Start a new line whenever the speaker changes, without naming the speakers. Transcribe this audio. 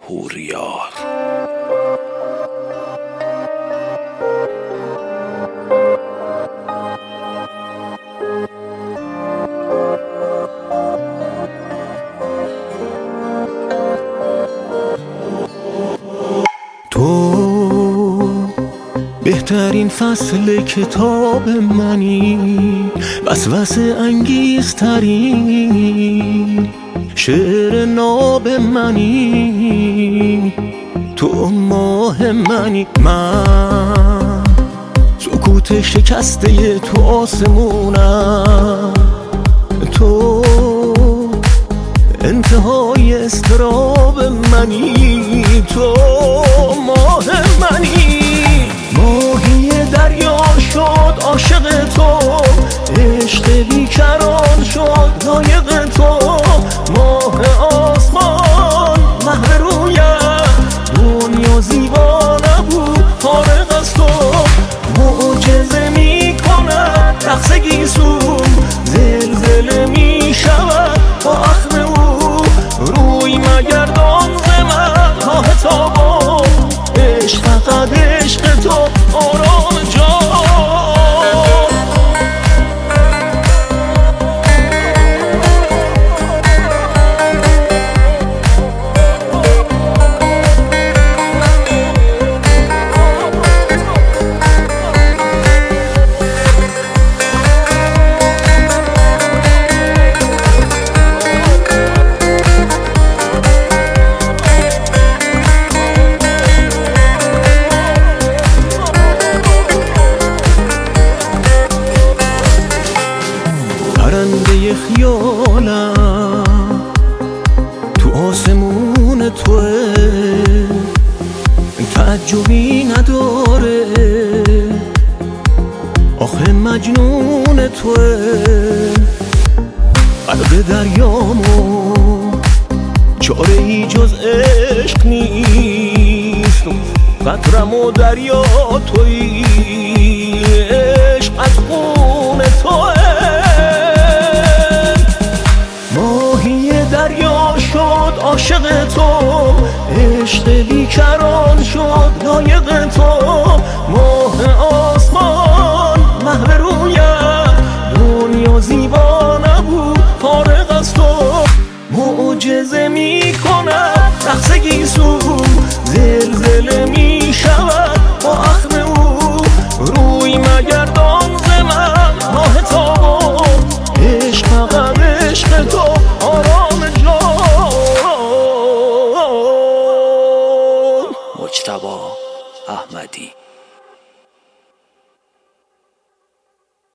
هوریار.
تو بهترین فصل کتاب منی، وسوسه انگیزترین شعر ناب منی. تو ماه منی، من سکوت شکسته تو آسمونم. تو انتهای استراب منی، تو ماه منی. ماهی دریا شد عاشق تو، عشق بیکران شد لایق تو. ماه آسمان مهر رویم، دنیا زیبا نبود فارغ از تو. معجزه میکنه رقص گیسون، زلزله میشود با اخم او. روی مگردان ز من راه تابان، عشق فقط عشق تو آرام جان. پرنده خیالم تو آسمون توه، تعجبی نداره آخه مجنون توه. غرق دریامو چاره ای جز عشق نیست، قطرم و دریا تویی، عشق از خون توه. دریا شد عاشق تو، عشق بیکران شد لایق تو. ماه آسمان مهر رویم، دنیا زیبا نبود فارغ از تو. معجزه میکنه رقص گیسون، زلزله میشود با اخم او. روی مگردان ز من ماه تابان، عشق فقط عشق تو آرام جان.
مجتبی احمدی.